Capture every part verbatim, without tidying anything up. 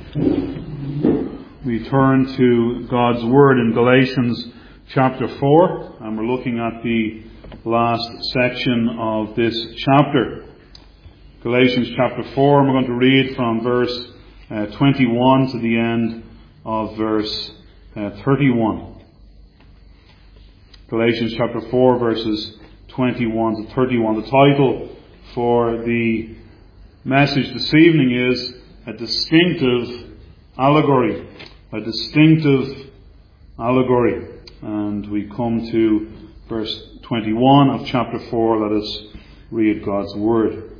We turn to God's Word in Galatians chapter four, and we're looking at the last section of this chapter. Galatians chapter four, and we're going to read from verse uh, twenty-one to the end of verse uh, thirty-one. Galatians chapter four, verses twenty-one to thirty-one. The title for the message this evening is A Distinctive Allegory. A distinctive allegory. And we come to verse twenty-one of chapter four. Let us read God's Word.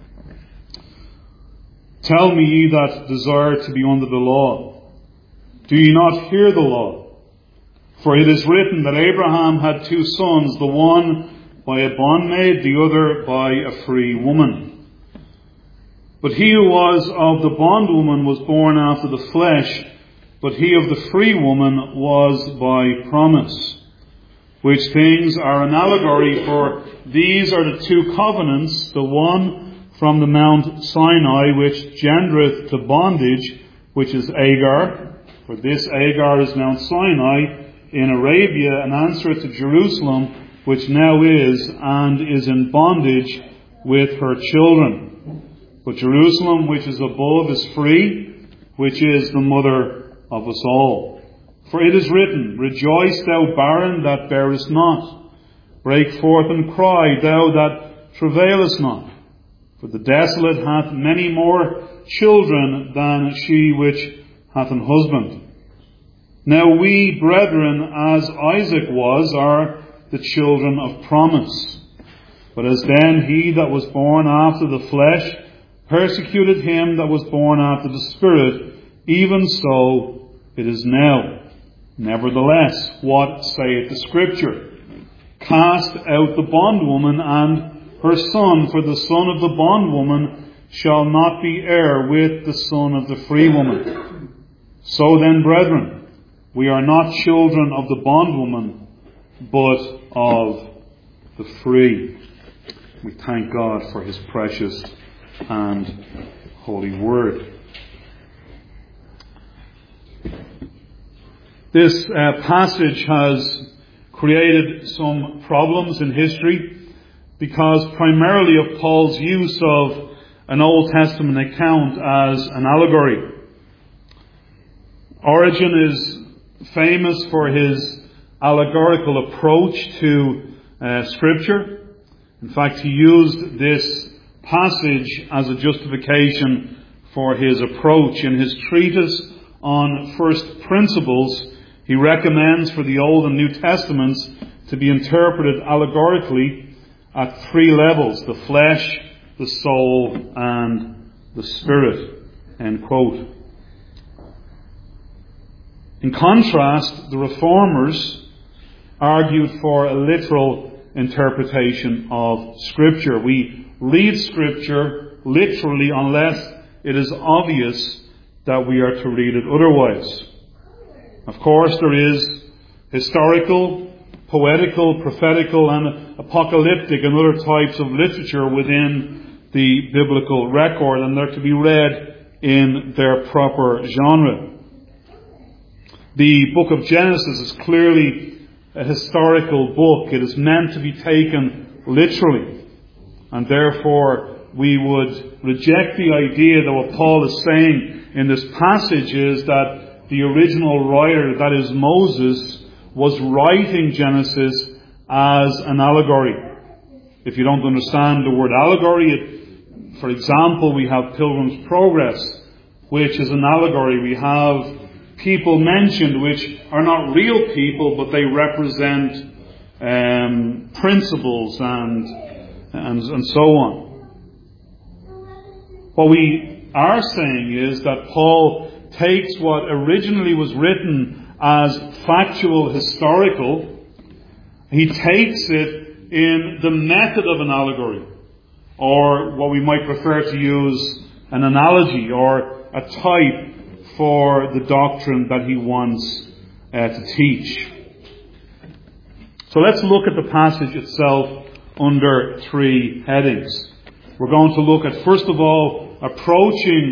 Tell me, ye that desire to be under the law, do ye not hear the law? For it is written that Abraham had two sons, the one by a bondmaid, the other by a free woman. But he who was of the bondwoman was born after the flesh, but he of the free woman was by promise. Which things are an allegory, for these are the two covenants, the one from the Mount Sinai, which gendereth to bondage, which is Agar. For this Agar is Mount Sinai in Arabia, and answereth to Jerusalem, which now is, and is in bondage with her children. But Jerusalem, which is above, is free, which is the mother of us all. For it is written, Rejoice, thou barren that bearest not. Break forth and cry, thou that travailest not. For the desolate hath many more children than she which hath an husband. Now we, brethren, as Isaac was, are the children of promise. But as then he that was born after the flesh persecuted him that was born after the Spirit, even so it is now. Nevertheless, what saith the Scripture? Cast out the bondwoman and her son, for the son of the bondwoman shall not be heir with the son of the free woman. So then, brethren, we are not children of the bondwoman, but of the free. We thank God for His precious and holy Word. This uh, passage has created some problems in history because primarily of Paul's use of an Old Testament account as an allegory. Origen is famous for his allegorical approach to uh, Scripture. In fact, he used this passage as a justification for his approach. In his treatise on First Principles, he recommends for the Old and New Testaments to be interpreted allegorically at three levels: the flesh, the soul, and the spirit. End quote. In contrast, the Reformers argued for a literal interpretation of Scripture. We read Scripture literally unless it is obvious that we are to read it otherwise. Of course, there is historical, poetical, prophetical, and apocalyptic and other types of literature within the biblical record, and they're to be read in their proper genre. The book of Genesis is clearly a historical book. It is meant to be taken literally, and therefore we would reject the idea that what Paul is saying in this passage is that the original writer, that is Moses, was writing Genesis as an allegory. If you don't understand the word allegory, it, for example, we have Pilgrim's Progress, which is an allegory. We have people mentioned which are not real people, but they represent um, principles and, and and so on. What we are saying is that Paul takes what originally was written as factual, historical, he takes it in the method of an allegory, or what we might prefer to use, an analogy or a type for the doctrine that he wants uh, to teach. So let's look at the passage itself under three headings. We're going to look at, first of all, approaching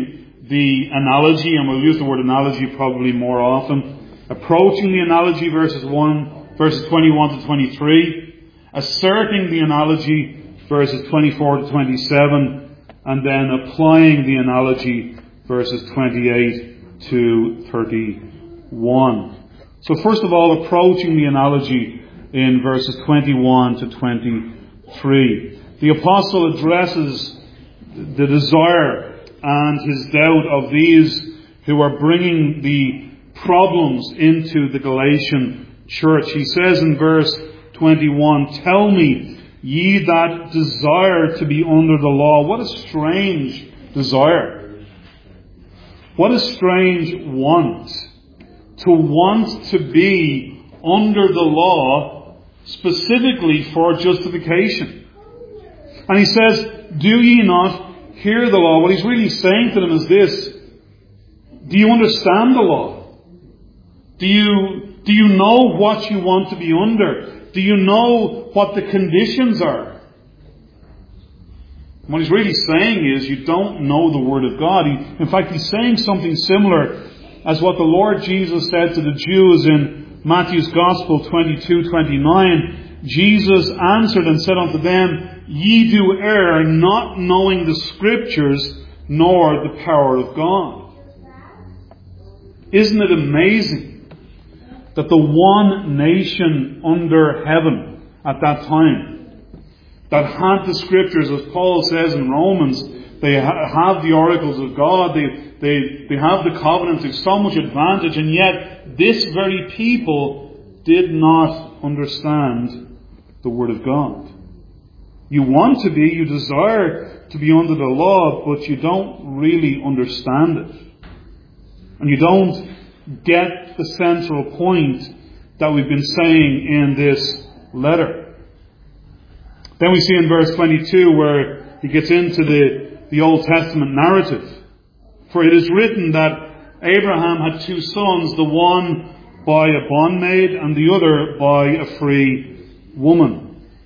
the analogy, and we'll use the word analogy probably more often, approaching the analogy, verses one, verses twenty-one to twenty-three, asserting the analogy, verses twenty-four to twenty-seven, and then applying the analogy, verses twenty-eight to thirty-one. So first of all, approaching the analogy in verses twenty-one to twenty-three. The apostle addresses the desire and his doubt of these who are bringing the problems into the Galatian church. He says in verse twenty-one, "Tell me, ye that desire to be under the law." What a strange desire. What a strange want. To want to be under the law specifically for justification. And he says, "Do ye not hear the law?" What he's really saying to them is this: do you understand the law? Do you, do you know what you want to be under? Do you know what the conditions are? What he's really saying is you don't know the Word of God. He, in fact, he's saying something similar as what the Lord Jesus said to the Jews in Matthew's Gospel twenty-two twenty-nine. Jesus answered and said unto them, "Ye do err, not knowing the Scriptures, nor the power of God." Isn't it amazing that the one nation under heaven at that time that had the Scriptures, as Paul says in Romans, they ha- have the oracles of God, they, they, they have the covenants, there's so much advantage, and yet this very people did not understand the Word of God. You want to be, you desire to be under the law, but you don't really understand it. And you don't get the central point that we've been saying in this letter. Then we see in verse twenty-two where he gets into the, the Old Testament narrative. "For it is written that Abraham had two sons, the one by a bondmaid and the other by a free woman."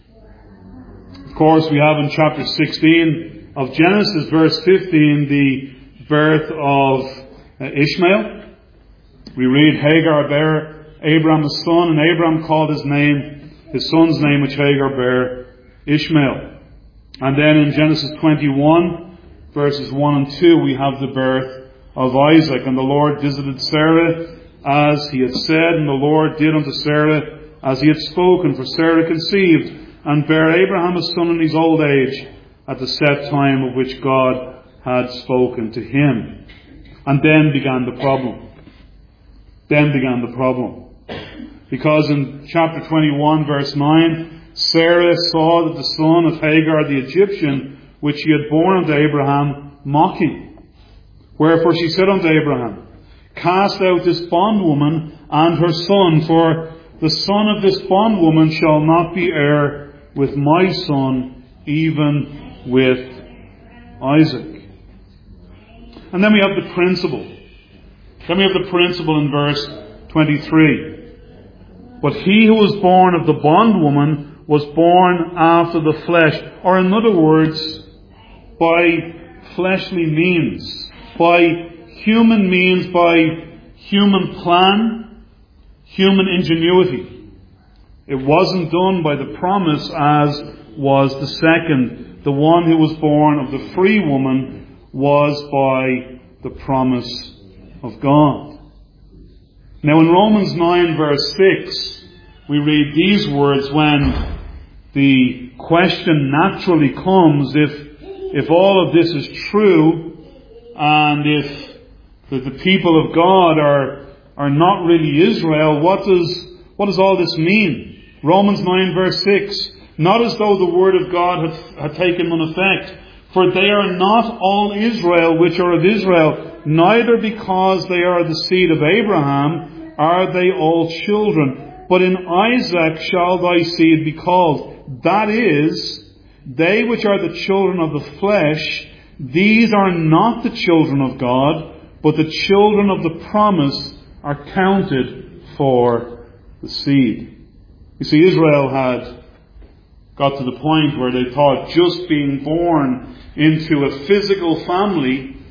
Of course, we have in chapter sixteen of Genesis, verse fifteen, the birth of Ishmael. We read, "Hagar bare Abram a son, and Abram called his name, his son's name which Hagar bare, Ishmael." And then in Genesis twenty-one, verses one and two, we have the birth of Isaac. "And the Lord visited Sarah as he had said, and the Lord did unto Sarah as he had spoken. For Sarah conceived, and bare Abraham a son in his old age, at the set time of which God had spoken to him." And then began the problem. Then began the problem. Because in chapter twenty-one, verse nine, "Sarah saw that the son of Hagar the Egyptian, which she had borne unto Abraham, mocking. Wherefore she said unto Abraham, Cast out this bondwoman and her son, for the son of this bondwoman shall not be heir with my son, even with Isaac." And then we have the principle. Then we have the principle in verse twenty-three. "But he who was born of the bondwoman was born after the flesh." Or in other words, by fleshly means, by human means, by human plan, human ingenuity. It wasn't done by the promise as was the second. The one who was born of the free woman was by the promise of God. Now in Romans nine verse six, we read these words when the question naturally comes, if, if all of this is true, and if the, the people of God are, are not really Israel, what does, what does all this mean? Romans nine verse six, "Not as though the word of God had, had taken none effect, for they are not all Israel which are of Israel, neither because they are the seed of Abraham are they all children, but in Isaac shall thy seed be called. That is, they which are the children of the flesh, these are not the children of God, but the children of the promise are counted for the seed." You see, Israel had got to the point where they thought just being born into a physical family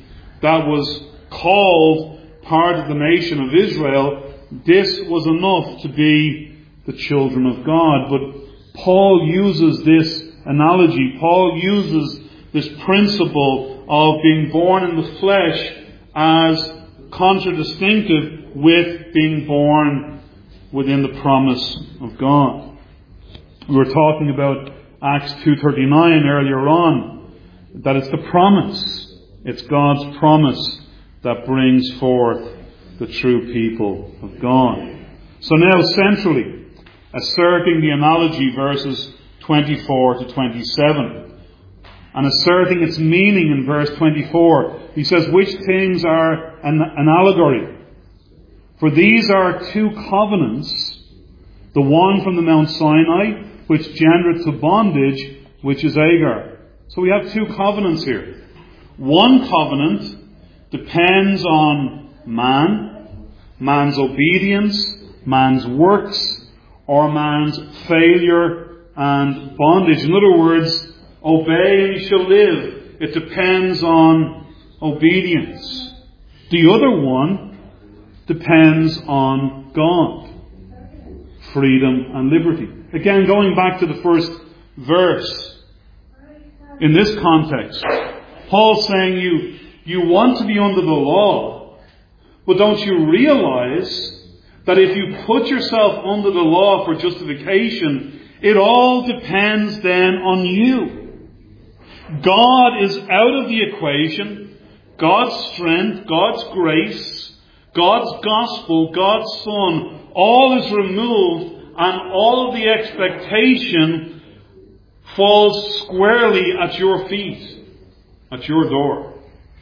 that was called part of the nation of Israel, this was enough to be the children of God. But Paul uses this analogy, Paul uses this principle of being born in the flesh as contradistinctive with being born within the promise of God. We were talking about Acts two thirty-nine earlier on, that it's the promise, it's God's promise that brings forth the true people of God. So now centrally, asserting the analogy, verses twenty-four to twenty-seven, and asserting its meaning in verse twenty-four, he says, which things are an, an allegory? For these are two covenants, the one from the Mount Sinai, which gendereth to bondage, which is Agar. So we have two covenants here. One covenant depends on man, man's obedience, man's works, or man's failure and bondage. In other words, obey and you shall live. It depends on obedience. The other one depends on God. Freedom and liberty. Again, going back to the first verse, in this context, Paul's saying you, you want to be under the law, but don't you realize that if you put yourself under the law for justification, it all depends then on you. God is out of the equation. God's strength, God's grace, God's gospel, God's Son, all is removed, and all of the expectation falls squarely at your feet, at your door.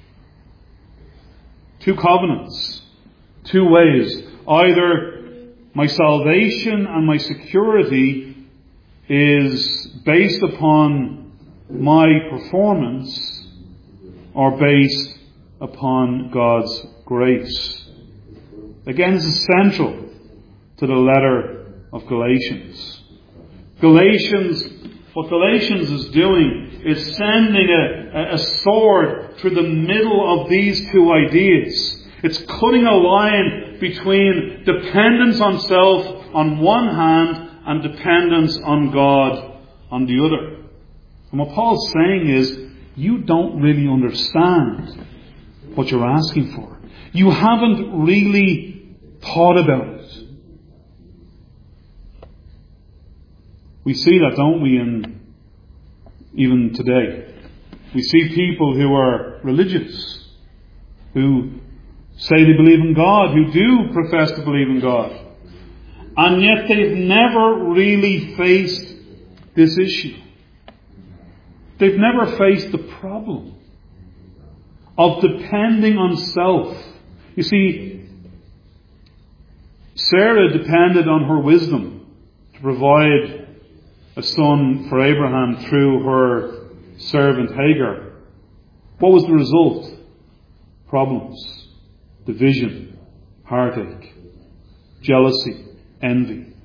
Two covenants, two ways. Either my salvation and my security is based upon my performance, or based upon God's grace. Again, this is central to the letter of Galatians. Galatians, what Galatians is doing is sending a, a sword through the middle of these two ideas. It's cutting a line between dependence on self on one hand and dependence on God on the other. And what Paul's saying is, you don't really understand what you're asking for. You haven't really thought about it. We see that, don't we, in even today. We see people who are religious, who say they believe in God, who do profess to believe in God, and yet they've never really faced this issue. They've never faced the problem of depending on self. You see, Sarah depended on her wisdom to provide a son for Abraham through her servant Hagar. What was the result? Problems, division, heartache, jealousy, envy.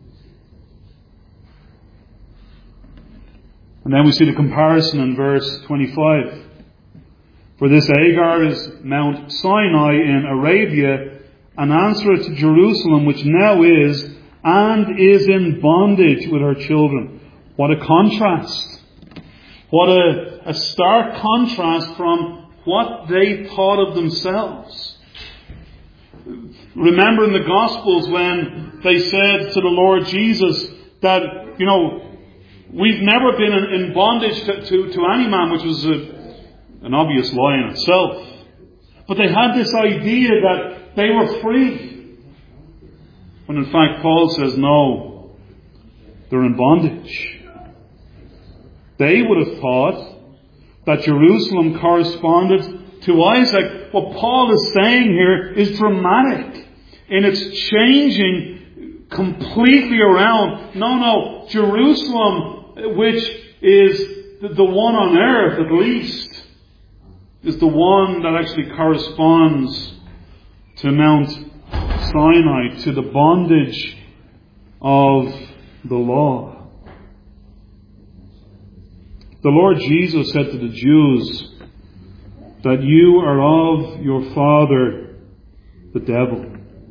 And then we see the comparison in verse twenty-five. For this Hagar is Mount Sinai in Arabia, and answereth to Jerusalem, which now is, and is in bondage with her children. What a contrast. What a, a stark contrast from what they thought of themselves. Remember in the Gospels when they said to the Lord Jesus that, you know, we've never been in, in bondage to, to, to any man, which was a, an obvious lie in itself. But they had this idea that they were free. When in fact Paul says, no, they're in bondage. They would have thought that Jerusalem corresponded to Isaac. What Paul is saying here is dramatic in its changing completely around. No, no, Jerusalem, which is the one on earth at least, is the one that actually corresponds to Mount Sinai, to the bondage of the law. The Lord Jesus said to the Jews that you are of your father, the devil.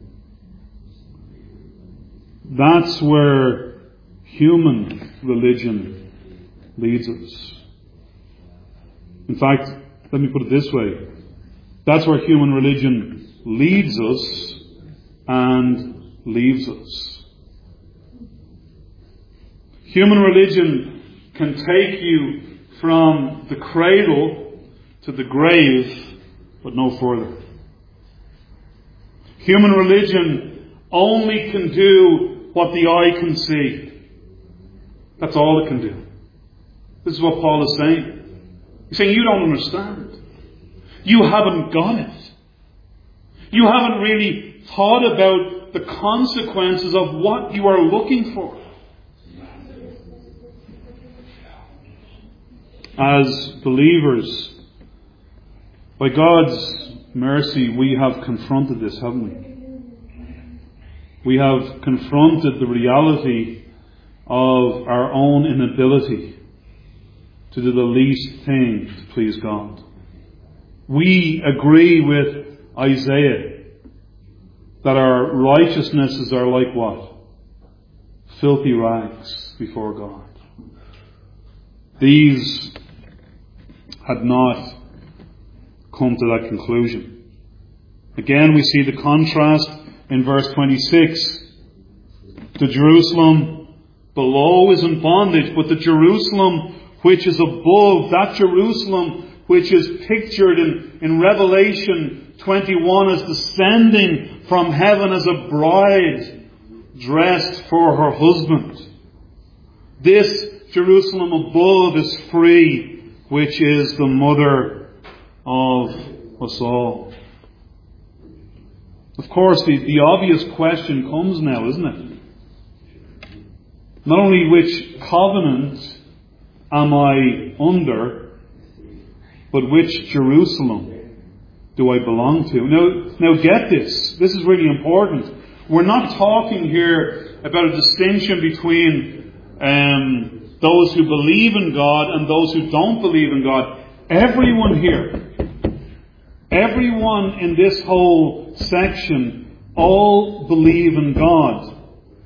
That's where human religion leads us. In fact, let me put it this way. That's where human religion leads us and leaves us. Human religion can take you from the cradle to the grave, but no further. Human religion only can do what the eye can see. That's all it can do. This is what Paul is saying. He's saying you don't understand. You haven't got it. You haven't really thought about the consequences of what you are looking for. As believers, by God's mercy, we have confronted this, haven't we? We have confronted the reality of our own inability to do the least thing to please God. We agree with Isaiah that our righteousnesses are like what? Filthy rags before God. These had not come to that conclusion. Again, we see the contrast in verse twenty-six. The Jerusalem below is in bondage, but the Jerusalem which is above, that Jerusalem which is pictured in, in Revelation twenty-one as descending from heaven as a bride dressed for her husband. This Jerusalem above is free, which is the mother of us all. Of course, the, the obvious question comes now, isn't it? Not only which covenant am I under, but which Jerusalem do I belong to? Now, now get this. This is really important. We're not talking here about a distinction between um, those who believe in God and those who don't believe in God. Everyone here, everyone in this whole section, all believe in God.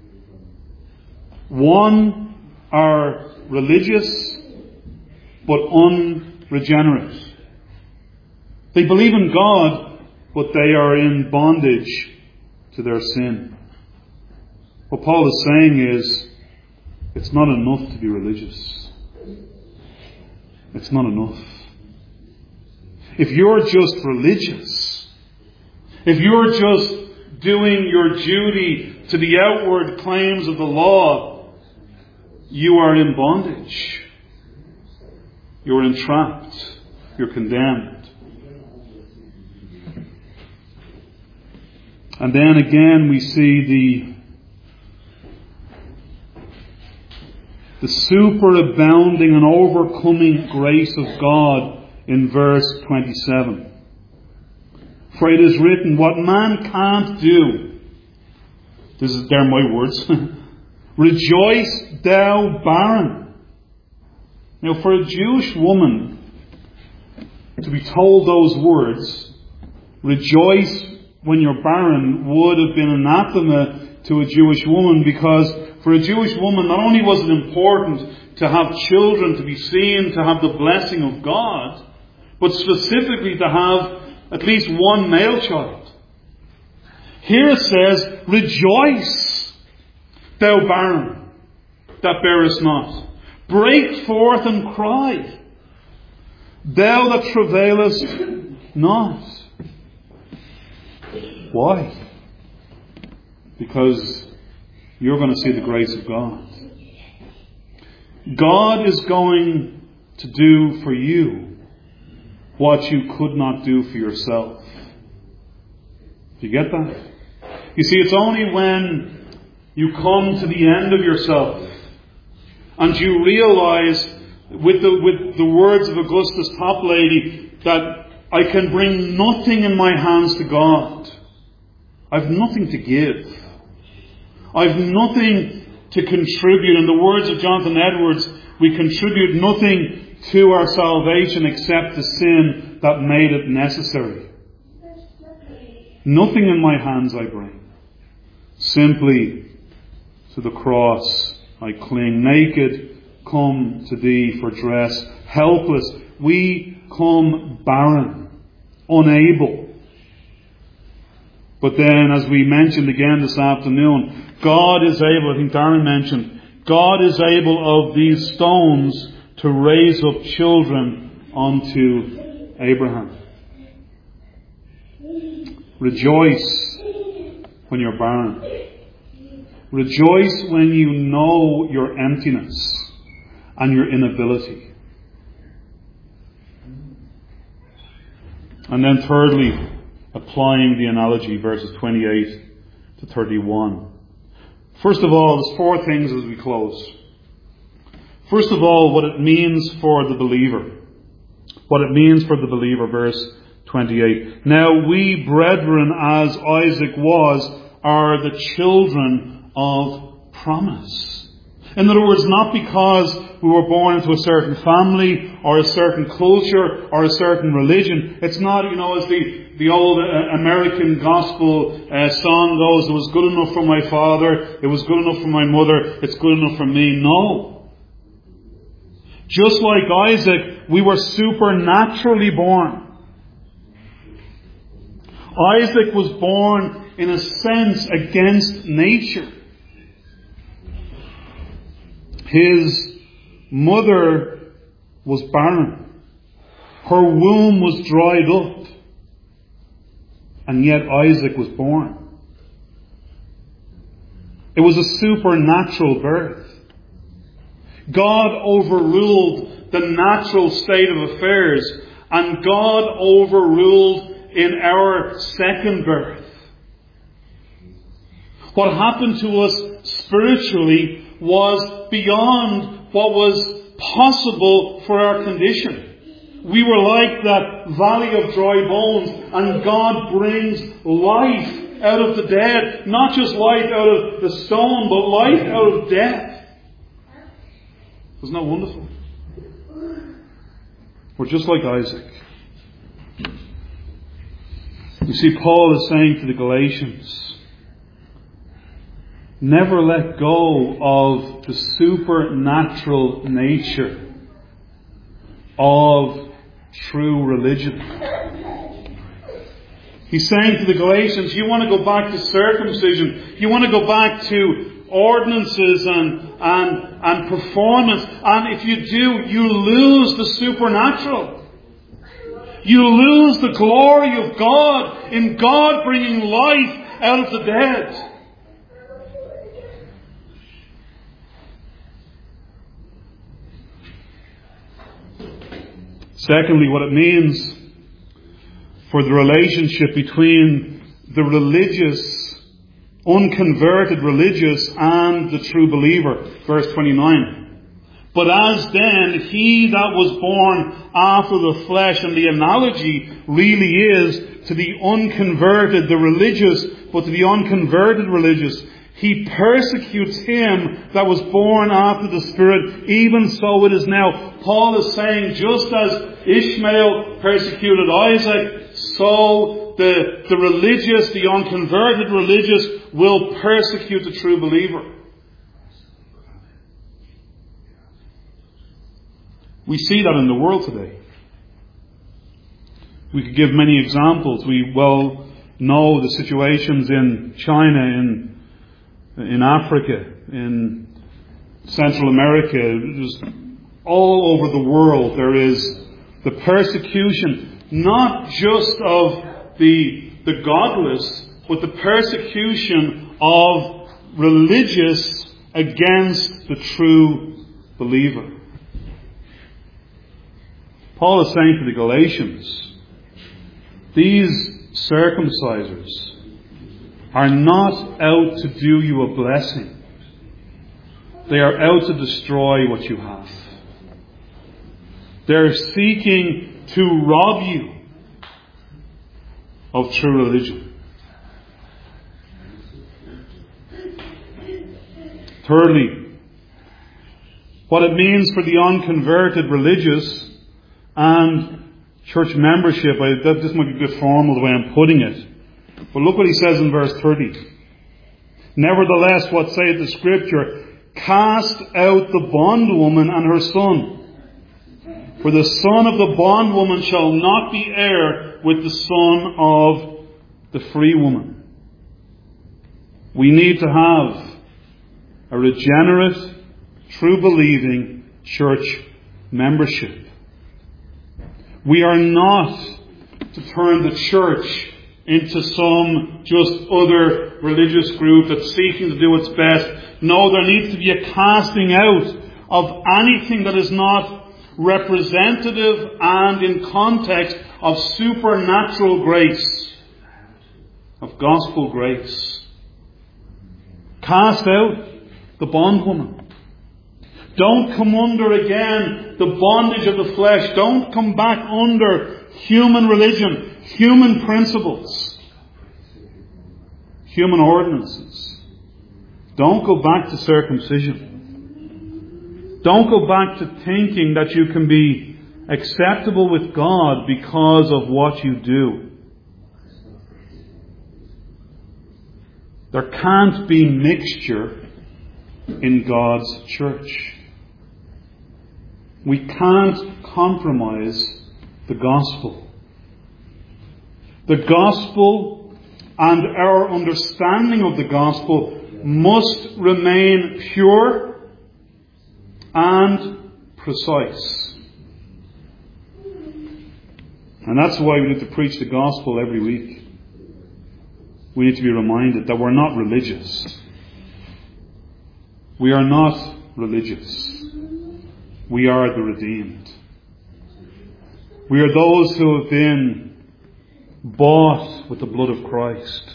One are religious but unregenerate. They believe in God, but they are in bondage to their sin. What Paul is saying is, it's not enough to be religious. It's not enough. If you're just religious, if you're just doing your duty to the outward claims of the law, you are in bondage. You're entrapped. You're condemned. And then again we see the the superabounding and overcoming grace of God in verse twenty-seven. For it is written, what man can't do, this is, they're my words, rejoice thou barren. Now for a Jewish woman to be told those words, rejoice when you're barren, would have been anathema to a Jewish woman, because for a Jewish woman, not only was it important to have children, to be seen, to have the blessing of God, but specifically to have at least one male child. Here it says, rejoice, thou barren, that bearest not. Break forth and cry, thou that travailest not. Why? Because you're going to see the grace of God. God is going to do for you what you could not do for yourself. Do you get that? You see, it's only when you come to the end of yourself and you realize, with the, with the words of Augustus Toplady, that I can bring nothing in my hands to God. I've nothing to give. I've nothing to contribute. In the words of Jonathan Edwards, We contribute nothing to our salvation except the sin that made it necessary. Nothing in my hands I bring. Simply to the cross I cling. Naked, come to thee for dress. Helpless, we come barren, unable. But then, as we mentioned again this afternoon, God is able, I think Darren mentioned, God is able of these stones to raise up children unto Abraham. Rejoice when you're barren. Rejoice when you know your emptiness and your inability. And then thirdly, applying the analogy, verses twenty-eight to thirty-one. First of all, there's four things as we close. First of all, what it means for the believer. What it means for the believer, verse twenty-eight. Now we, brethren, as Isaac was, are the children of promise. In other words, not because we were born into a certain family or a certain culture or a certain religion. It's not, you know, as the, the old uh, American gospel uh, song goes, it was good enough for my father, it was good enough for my mother, it's good enough for me. No. Just like Isaac, we were supernaturally born. Isaac was born, in a sense, against nature. His mother was barren. Her womb was dried up. And yet Isaac was born. It was a supernatural birth. God overruled the natural state of affairs, and God overruled in our second birth. What happened to us spiritually was beyond what was possible for our condition. We were like that valley of dry bones, and God brings life out of the dead. Not just life out of the stone, but life out of death. Isn't that wonderful? We're just like Isaac. You see, Paul is saying to the Galatians, never let go of the supernatural nature of true religion. He's saying to the Galatians, you want to go back to circumcision, you want to go back to ordinances and, and, and performance, and if you do, you lose the supernatural. You lose the glory of God in God bringing life out of the dead. Secondly, what it means for the relationship between the religious, unconverted religious and the true believer. Verse twenty-nine. But as then he that was born after the flesh, and the analogy really is to the unconverted, the religious, but to the unconverted religious, he persecutes him that was born after the Spirit, even so it is now. Paul is saying, just as Ishmael persecuted Isaac, so the, the religious, the unconverted religious, will persecute the true believer. We see that in the world today. We could give many examples. We well know the situations in China, in in Africa, in Central America, just all over the world. There is the persecution, not just of the the godless, but the persecution of religious against the true believer. Paul is saying to the Galatians, these circumcisers are not out to do you a blessing. They are out to destroy what you have. They're seeking to rob you of true religion. Thirdly, what it means for the unconverted religious and church membership. I, that, this might be a bit formal the way I'm putting it. But look what he says in verse thirty. Nevertheless, what saith the Scripture? Cast out the bondwoman and her son. For the son of the bondwoman shall not be heir with the son of the free woman. We need to have a regenerate, true believing church membership. We are not to turn the church into some just other religious group that's seeking to do its best. No, there needs to be a casting out of anything that is not representative and in context of supernatural grace, of gospel grace. Cast out the bondwoman. Don't come under again the bondage of the flesh. Don't come back under human religion, human principles, human ordinances. Don't go back to circumcision. Don't go back to thinking that you can be acceptable with God because of what you do. There can't be mixture in God's church. We can't compromise the gospel. The gospel and our understanding of the gospel must remain pure and precise. And that's why we need to preach the gospel every week. We need to be reminded that we're not religious. We are not religious. We are the redeemed. We are those who have been bought with the blood of Christ.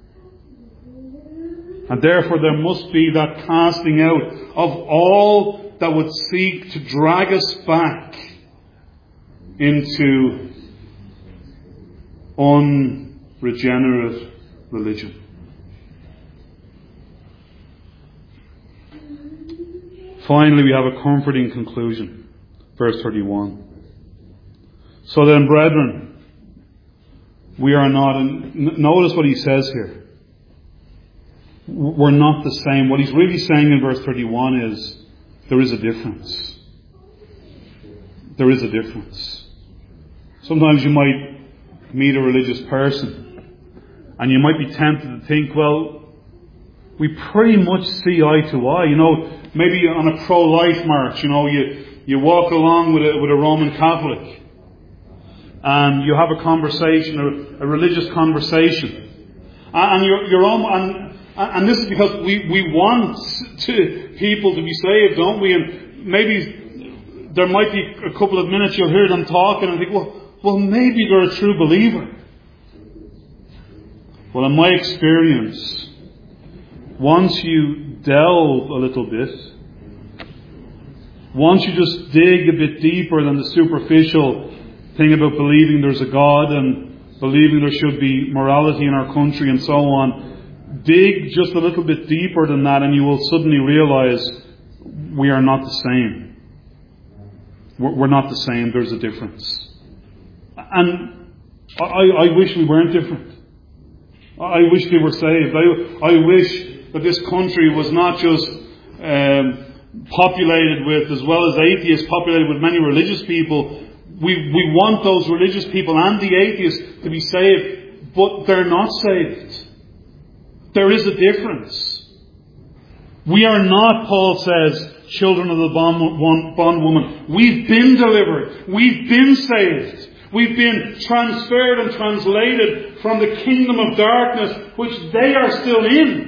And therefore there must be that casting out of all that would seek to drag us back into unregenerate religion. Finally, we have a comforting conclusion. Verse thirty-one. So then, brethren, we are not, and notice what he says here. We're not the same. What he's really saying in verse thirty-one is, there is a difference. There is a difference. Sometimes you might meet a religious person, and you might be tempted to think, well, we pretty much see eye to eye. You know, maybe on a pro-life march, you know, you, you walk along with a, with a Roman Catholic, and you have a conversation, a, a religious conversation. And you're, you're on, and, and this is because we, we want to, people to be saved, don't we? And maybe there might be a couple of minutes you'll hear them talking and think, well, well, maybe they're a true believer. Well, in my experience, once you delve a little bit, once you just dig a bit deeper than the superficial thing about believing there's a God and believing there should be morality in our country and so on, dig just a little bit deeper than that and you will suddenly realize we are not the same. We're not the same. There's a difference. And I, I wish we weren't different. I wish they were saved. I, I wish that this country was not just um, populated with, as well as atheists, populated with many religious people. We, we want those religious people and the atheists to be saved, but they're not saved. There is a difference. We are not, Paul says, children of the bond, bondwoman. We've been delivered. We've been saved. We've been transferred and translated from the kingdom of darkness, which they are still in.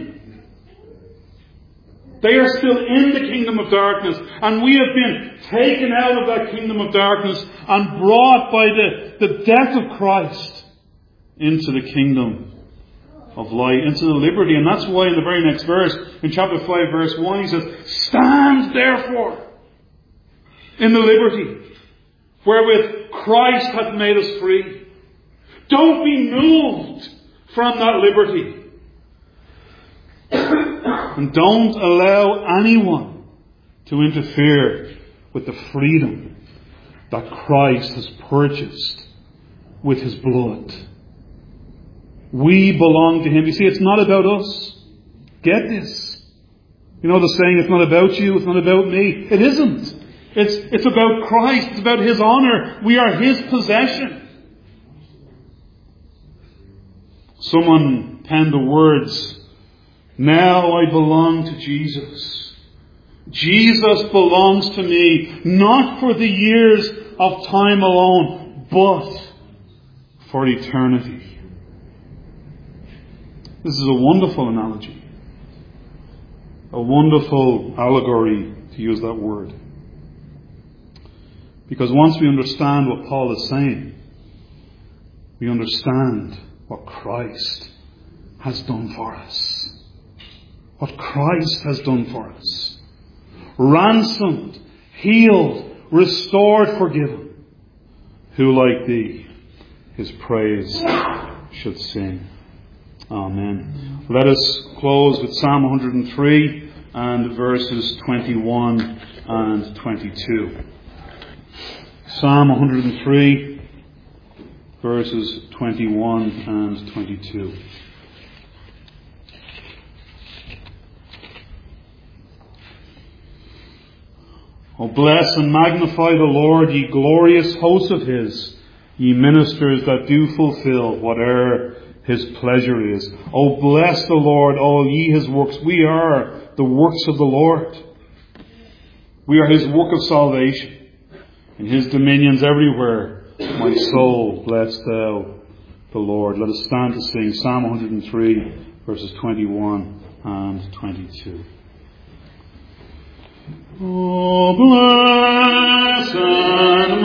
They are still in the kingdom of darkness. And we have been taken out of that kingdom of darkness and brought by the, the death of Christ into the kingdom of light, into the liberty. And that's why in the very next verse, in chapter five, verse one, he says, stand therefore in the liberty wherewith Christ hath made us free. Don't be moved from that liberty. And don't allow anyone to to interfere with the freedom that Christ has purchased with his blood. We belong to him. You see, it's not about us. Get this. You know the saying, it's not about you, it's not about me. It isn't. It's, it's about Christ. It's about his honor. We are his possession. Someone penned the words, "Now I belong to Jesus. Jesus belongs to me, not for the years of time alone, but for eternity." This is a wonderful analogy. A wonderful allegory, to use that word. Because once we understand what Paul is saying, we understand what Christ has done for us. What Christ has done for us. Ransomed, healed, restored, forgiven. Who like thee his praise should sing. Amen. Let us close with Psalm one hundred three and verses twenty-one and twenty-two. Psalm one hundred three, verses twenty-one and twenty-two. O bless and magnify the Lord, ye glorious hosts of his, ye ministers that do fulfill whate'er his pleasure is. O bless the Lord, all ye his works. We are the works of the Lord. We are his work of salvation. In his dominions everywhere, my soul, bless thou the Lord. Let us stand to sing Psalm one hundred three, verses twenty-one and twenty-two. Oh, bless and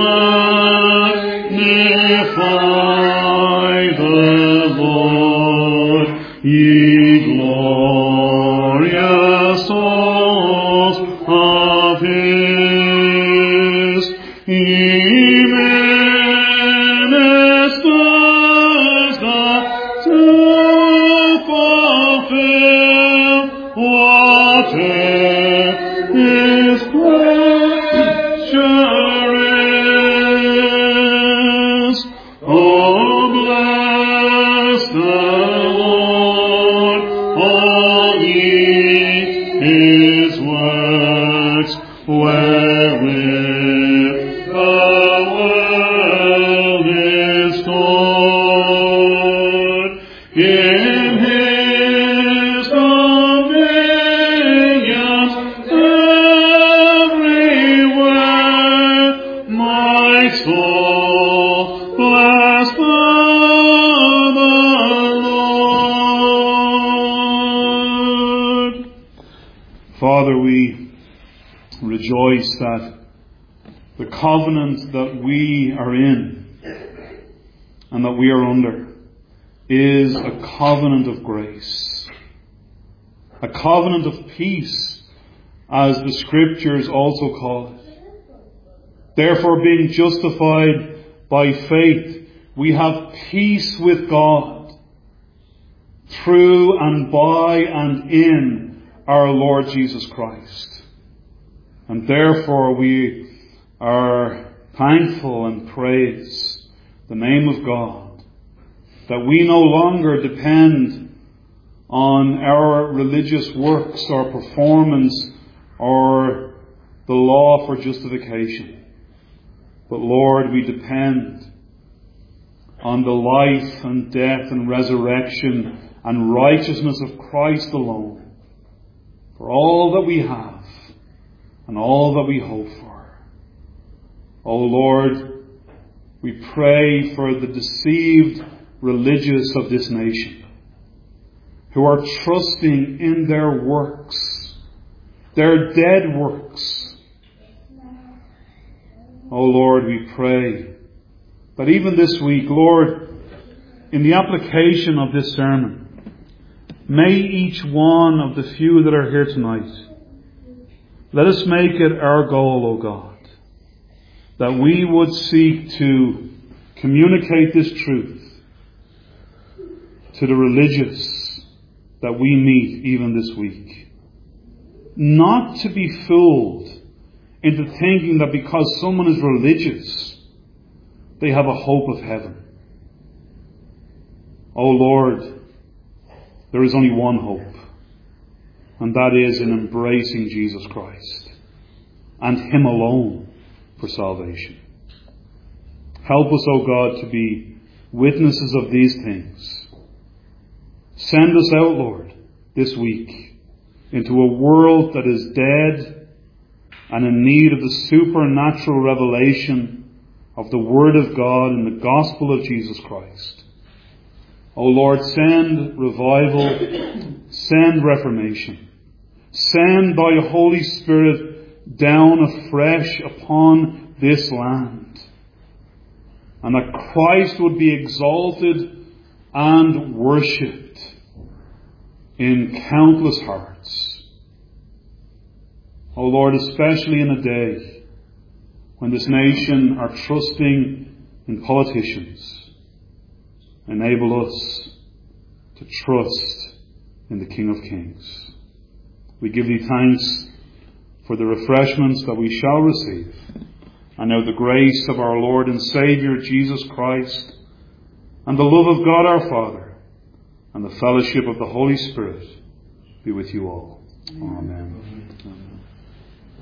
magnify the Lord, ye glorious souls of his, ye ministers that do fulfill whatever his pleasure is. Oh, bless the Lord, all ye his works, wherewith the world is stored. In his dominions everywhere, my soul, bless the Lord. Father, we rejoice that the covenant that we are in and that we are under is a covenant of grace, a covenant of peace, as the scriptures also call it. Therefore, being justified by faith, we have peace with God through and by and in our Lord Jesus Christ. And therefore we are thankful and praise the name of God, that we no longer depend on our religious works or performance or the law for justification. But Lord, we depend on the life and death and resurrection and righteousness of Christ alone for all that we have and all that we hope for. O Lord, we pray for the deceived religious of this nation who are trusting in their works, their dead works. O Lord, we pray that even this week, Lord, in the application of this sermon, may each one of the few that are here tonight, let us make it our goal, O God, that we would seek to communicate this truth to the religious that we meet even this week. Not to be fooled into thinking that because someone is religious, they have a hope of heaven. Oh Lord, there is only one hope, and that is in embracing Jesus Christ and Him alone for salvation. Help us, O God, to be witnesses of these things. Send us out, Lord, this week into a world that is dead and in need of the supernatural revelation of the Word of God in the gospel of Jesus Christ. O Lord, send revival, send reformation, send thy Holy Spirit down afresh upon this land, and that Christ would be exalted and worshipped in countless hearts. O Lord, especially in a day when this nation are trusting in politicians, enable us to trust in the King of Kings. We give thee thanks for the refreshments that we shall receive, and now the grace of our Lord and Saviour Jesus Christ, and the love of God our Father, and the fellowship of the Holy Spirit be with you all. Amen. Amen.